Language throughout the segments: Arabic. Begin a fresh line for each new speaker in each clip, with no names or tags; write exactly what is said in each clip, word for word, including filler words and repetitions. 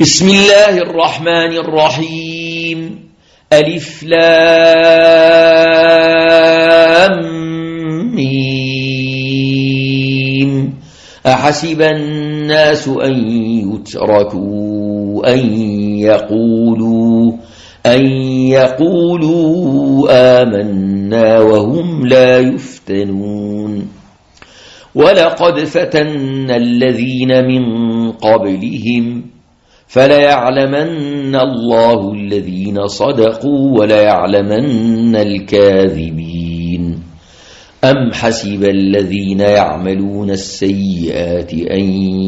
بسم الله الرحمن الرحيم ألف لام ميم أحسب الناس أن يتركوا أن يقولوا أن يقولوا آمنا وهم لا يفتنون ولقد فتنا الذين من قبلهم فليعلمن الله الذين صدقوا وليعلمن الكاذبين أم حسب الذين يعملون السيئات أن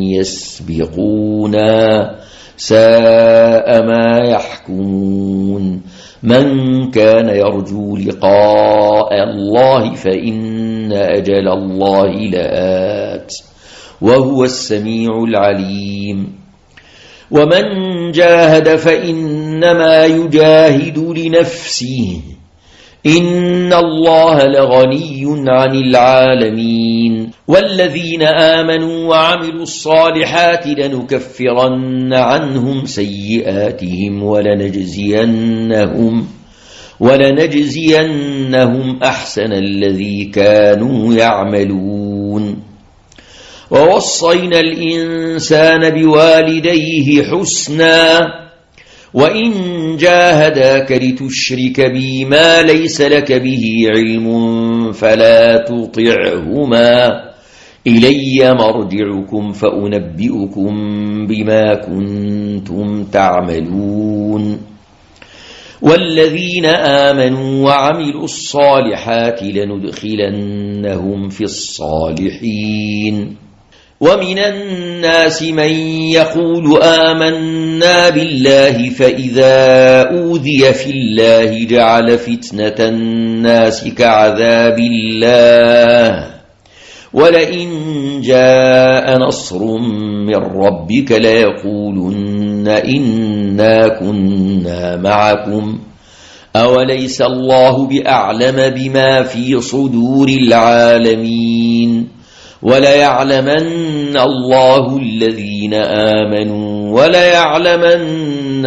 يسبقونا ساء ما يحكمون من كان يرجو لقاء الله فإن أجل الله لآت وهو السميع العليم ومن جاهد فإنما يجاهد لنفسه إن الله لغني عن العالمين والذين آمنوا وعملوا الصالحات لنكفرن عنهم سيئاتهم ولنجزينهم ولنجزينهم أحسن الذي كانوا يعملون ووصينا الإنسان بوالديه حسنا وإن جاهداك لتشرك بي ما ليس لك به علم فلا تطعهما إلي مرجعكم فأنبئكم بما كنتم تعملون والذين آمنوا وعملوا الصالحات لندخلنهم في الصالحين ومن الناس من يقول آمنا بالله فإذا أوذي في الله جعل فتنة الناس كعذاب الله ولئن جاء نصر من ربك ليقولن إنا كنا معكم أوليس الله بأعلم بما في صدور العالمين وليعلمن الله الذين آمنوا وليعلمن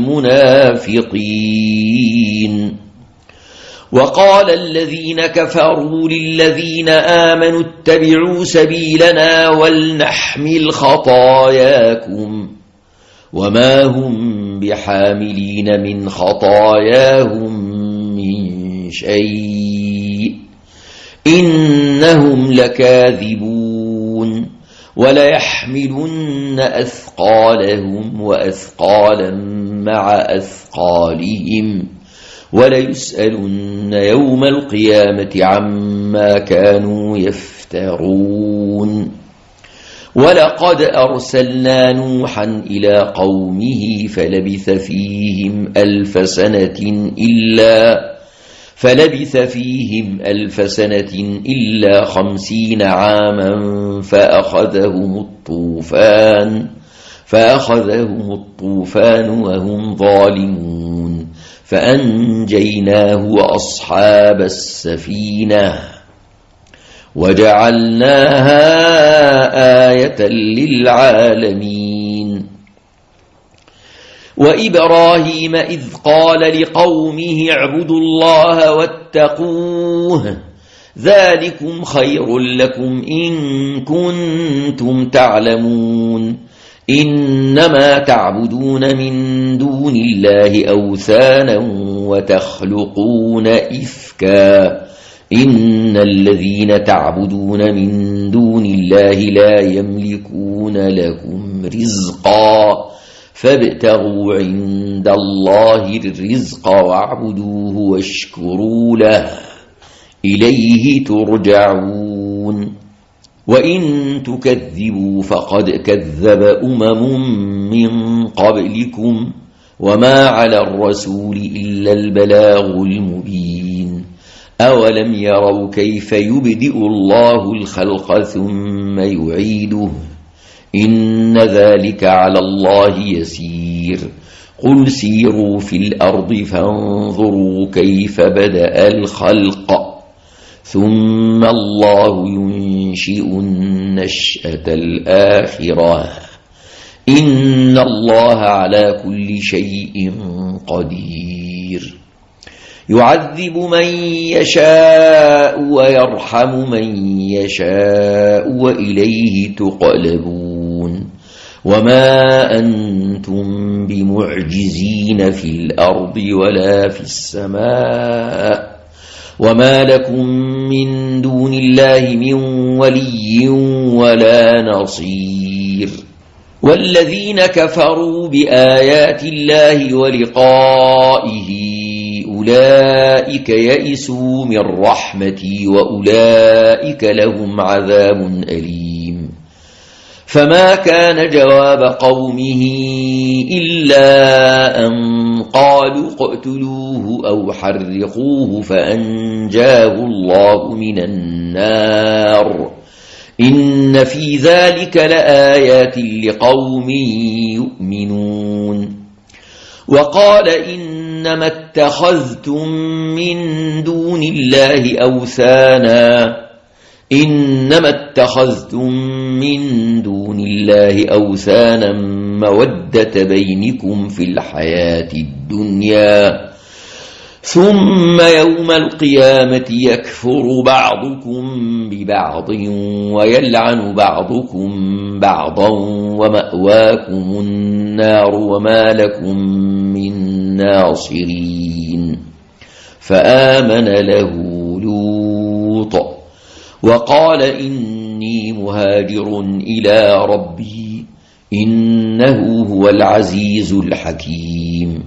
المنافقين وقال الذين كفروا للذين آمنوا اتبعوا سبيلنا ولنحمل خطاياكم وما هم بحاملين من خطاياهم من شيء إنهم لكاذبون وليحملن أثقالهم وأثقالا مع أثقالهم وليسألن يوم القيامة عما كانوا يفترون ولقد أرسلنا نوحا إلى قومه فلبث فيهم ألف سنة إلا فلبث فيهم ألف سنة إلا خمسين عاما فأخذهم الطوفان فأخذهم الطوفان وهم ظالمون فأنجيناه وأصحاب السفينة وجعلناها آية للعالمين وإبراهيم إذ قال لقومه اعبدوا الله واتقوه ذلكم خير لكم إن كنتم تعلمون إنما تعبدون من دون الله أوثانا وتخلقون إفكا إن الذين تعبدون من دون الله لا يملكون لكم رزقا فابتغوا عند الله الرزق واعبدوه واشكروا له إليه ترجعون وإن تكذبوا فقد كذب أمم من قبلكم وما على الرسول إلا البلاغ المبين أولم يروا كيف يبدئ الله الخلق ثم يعيده إن ذلك على الله يسير قل سيروا في الأرض فانظروا كيف بدأ الخلق ثم الله ينشئ النشأة الآخرة إن إن الله على كل شيء قدير يعذب من يشاء ويرحم من يشاء وإليه تقلبون وما أنتم بمعجزين في الأرض ولا في السماء وما لكم من دون الله من ولي ولا نصير والذين كفروا بآيات الله ولقائه أولئك يئسوا من رحمتي وأولئك لهم عذاب أليم فما كان جواب قومه إلا أن قالوا اقتلوه أو حرقوه فأنجاه الله من النار إن في ذلك لآيات لقوم يؤمنون وقال إنما اتخذتم من دون الله أوثانا إنما اتخذتم من دون الله أوثانا مودة بينكم في الحياة الدنيا ثم يوم القيامة يكفر بعضكم ببعض ويلعن بعضكم بعضا ومأواكم النار وما لكم من ناصرين فآمن له لوط وقال إني مهاجر إلى ربي إنه هو العزيز الحكيم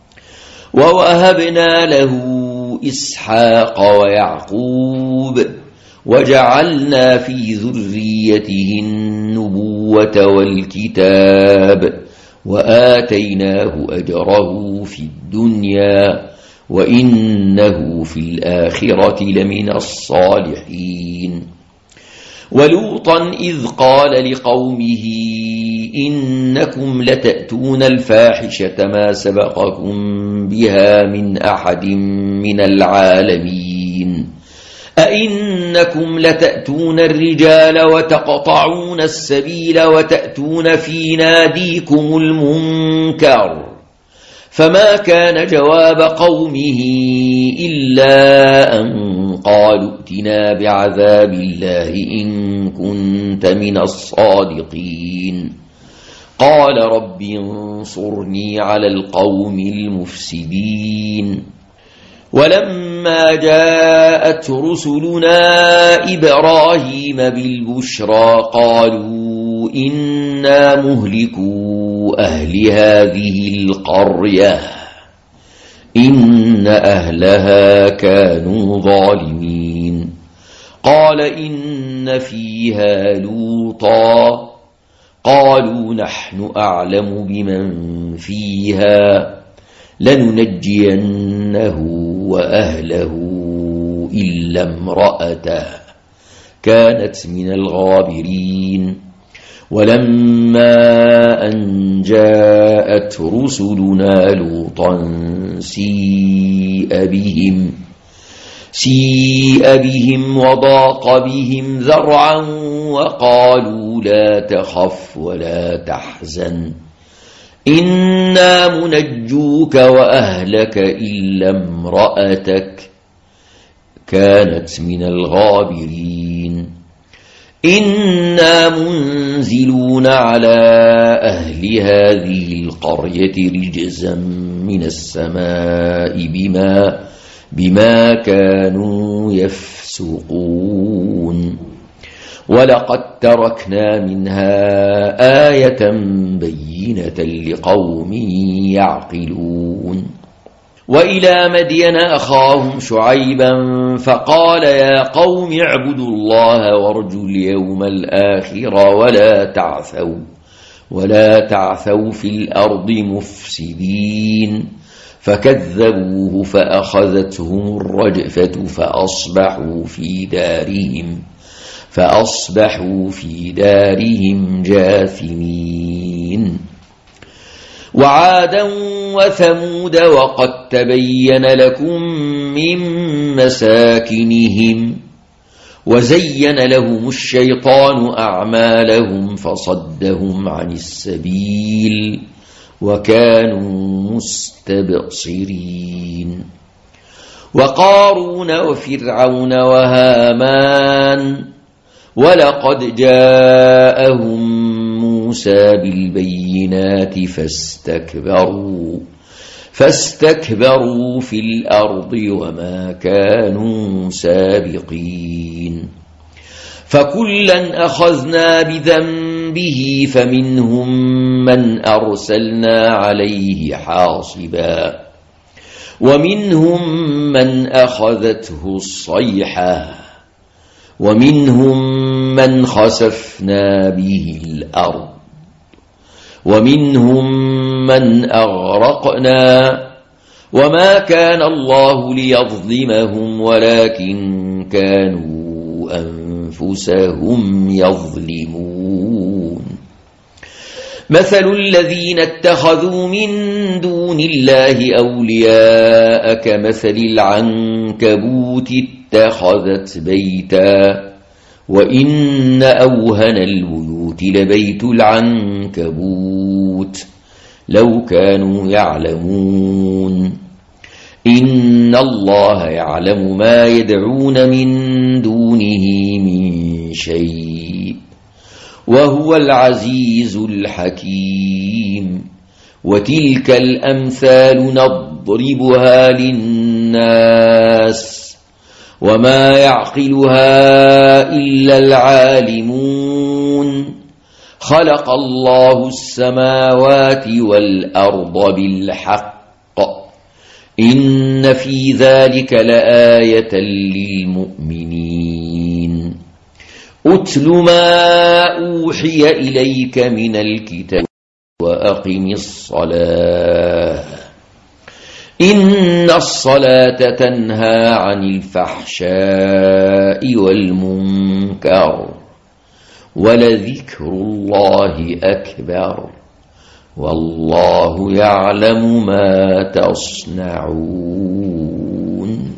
ووهبنا له إسحاق ويعقوب وجعلنا في ذريته النبوة والكتاب وآتيناه أجره في الدنيا وإنه في الآخرة لمن الصالحين ولوطا إذ قال لقومه إنكم لتأتون الفاحشة ما سبقكم بها من أحد من العالمين أئنكم لتأتون الرجال وتقطعون السبيل وتأتون في ناديكم المنكر فما كان جواب قومه إلا أن قالوا ائتنا بعذاب الله إن كنت من الصادقين قال رب انصرني على القوم المفسدين ولما جاءت رسلنا إبراهيم بالبشرى قالوا إنا مهلكو أهل هذه القرية إن أهلها كانوا ظالمين قال إن فيها لوطا قالوا نحن أعلم بمن فيها لننجينه وأهله إلا امرأته كانت من الغابرين ولما أن جاءت رسلنا لوطا سيء بهم سيء بهم وضاق بهم ذرعا وقالوا لا تخف ولا تحزن إنا منجوك وأهلك إلا امرأتك كانت من الغابرين إنا منزلون على أهل هذه القرية رجزا من السماء بما, بما كانوا يفسقون ولقد تركنا منها آية بينة لقوم يعقلون وإلى مدين أخاهم شعيبا فقال يا قوم اعبدوا الله وارجوا اليوم الآخر ولا تعثوا ولا تعثوا في الأرض مفسدين فكذبوه فأخذتهم الرجفة فأصبحوا في دارهم فأصبحوا في دارهم جاثمين وعادا وثمود وقد تبين لكم من مساكنهم وزين لهم الشيطان أعمالهم فصدهم عن السبيل وكانوا مستبصرين. وقارون وفرعون وهامان ولقد جاءهم موسى بالبينات فاستكبروا فاستكبروا في الأرض وما كانوا سابقين. فكلا أخذنا بذنبه فمنهم من أرسلنا عليه حاصبا ومنهم من أخذته الصيحة ومنهم من خسفنا به الأرض ومنهم من أغرقنا وما كان الله ليظلمهم ولكن كانوا أنفسهم يظلمون. مثل الذين اتخذوا من دون الله أولياء كمثل العنكبوت اتخذت بيتا وإن أوهن البيوت لبيت العنكبوت لو كانوا يعلمون. إن الله يعلم ما يدعون من دونه من شيء وهو العزيز الحكيم. وتلك الأمثال نضربها للناس وما يعقلها إلا العالمون. خلق الله السماوات والأرض بالحق إن في ذلك لآية للمؤمنين. أتل ما أوحي إليك من الكتاب وأقم الصلاة إن الصلاة تنهى عن الفحشاء والمنكر ولذكر الله أكبر والله يعلم ما تصنعون.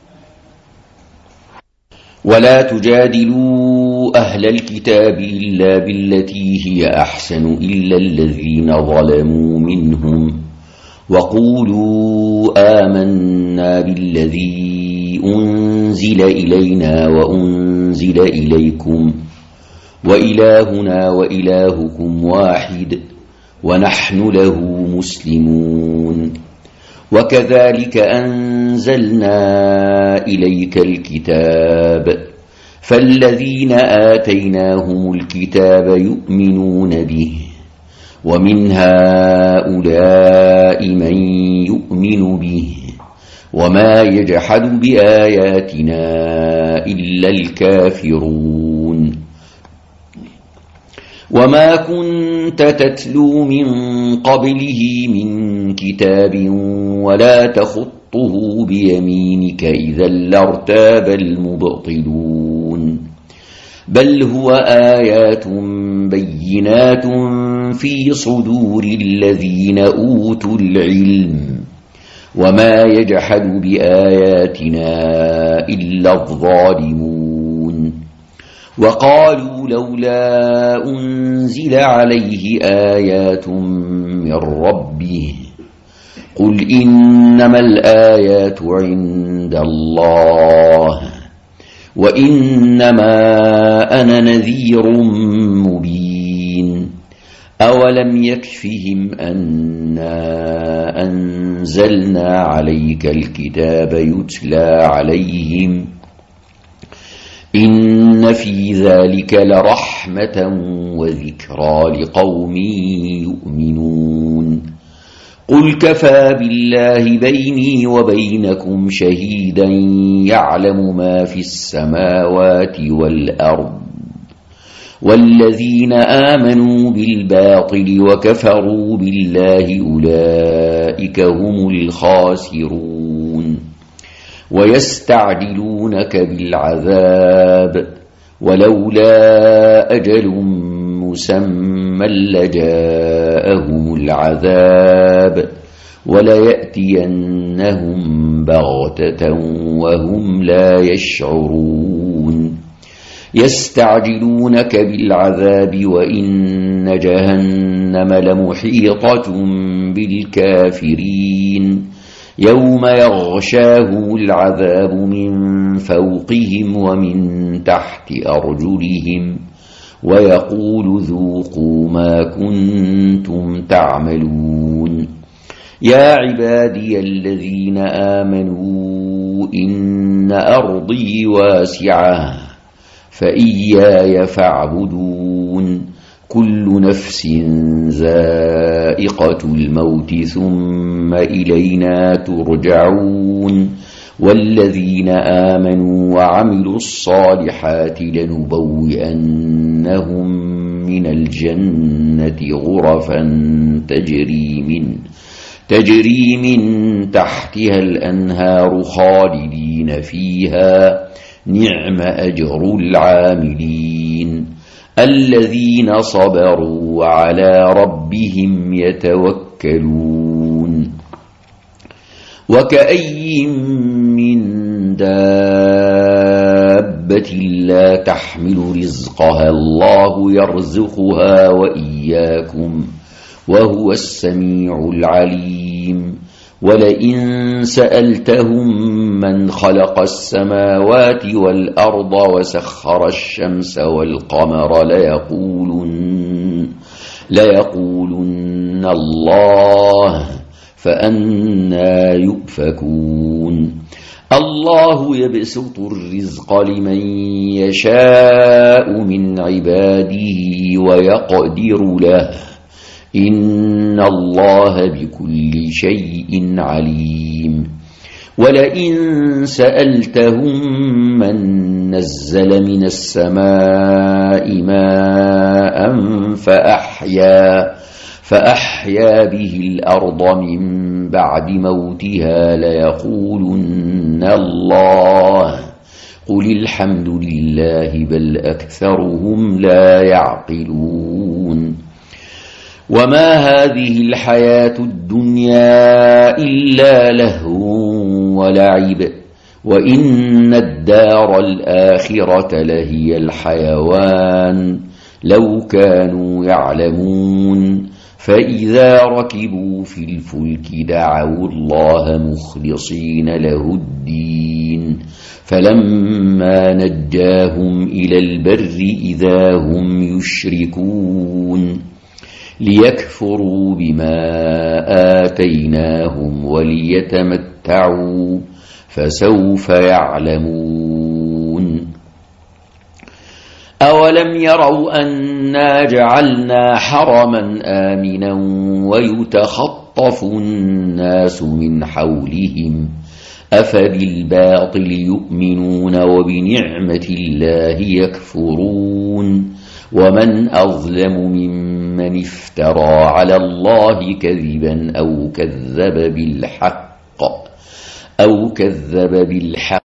ولا تجادلوا أهل الكتاب إلا بالتي هي أحسن إلا الذين ظلموا منهم وقولوا آمنا بالذي أنزل إلينا وأنزل إليكم وإلهنا وإلهكم واحد ونحن له مسلمون. وكذلك أنزلنا إليك الكتاب فالذين آتيناهم الكتاب يؤمنون به ومن هؤلاء من يؤمن به وما يجحد بآياتنا إلا الكافرون. وما كنت تتلو من قبله من كتاب ولا تخطه بيمينك إذا لارتاب المبطلون. بل هو آيات بينات في صدور الذين أوتوا العلم وما يجحد بآياتنا إلا الظالمون. وقالوا لولا أنزل عليه آيات من ربه قل إنما الآيات عند الله وإنما أنا نذير مبين. أولم يكفهم أنا أنزلنا عليك الكتاب يتلى عليهم إن في ذلك لرحمة وذكرى لقوم يؤمنون. قل كفى بالله بيني وبينكم شهيدا يعلم ما في السماوات والأرض والذين آمنوا بالباطل وكفروا بالله أولئك هم الخاسرون. ويستعجلونك بالعذاب ولولا أجل مسمى لجاءهم العذاب وليأتينهم بغتة وهم لا يشعرون. يستعجلونك بالعذاب وإن جهنم لمحيطة بالكافرين يوم يغشاهم العذاب من فوقهم ومن تحت أرجلهم ويقول ذوقوا ما كنتم تعملون يا عبادي الذين آمنوا إن أرضي واسعة فإياي فاعبدون كل نفس ذائقة الموت ثم إلينا ترجعون والذين آمنوا وعملوا الصالحات لنبوئنهم من الجنة غرفا تجري من تجري من تحتها الأنهار خالدين فيها نعم أجر العاملين الذين صبروا وعلى ربهم يتوكلون وكأي من دابة لا تحمل رزقها الله يرزقها وإياكم وهو السميع العليم ولئن سألتهم من خلق السماوات والأرض وسخر الشمس والقمر ليقولن, ليقولن الله فأنى يؤفكون الله يبسط الرزق لمن يشاء من عباده ويقدر له إن الله بكل شيء عليم ولئن سألتهم من نزل من السماء ماء فأحيا فأحيا به الأرض من بعد موتها ليقولن الله قل الحمد لله بل أكثرهم لا يعقلون وما هذه الحياة الدنيا إلا لهو ولعب وإن الدار الآخرة لهي الحيوان لو كانوا يعلمون فإذا ركبوا في الفلك دعوا الله مخلصين له الدين فلما نجاهم إلى البر إذا هم يشركون ليكفروا بما آتيناهم وليتمتعوا فسوف يعلمون أولم يروا أنا جعلنا حرما آمنا ويتخطف الناس من حولهم أفبالباطل يؤمنون وبنعمة الله يكفرون ومن أظلم ممن افترى على الله كذبا أو كذب بالحق أو كذب بالحق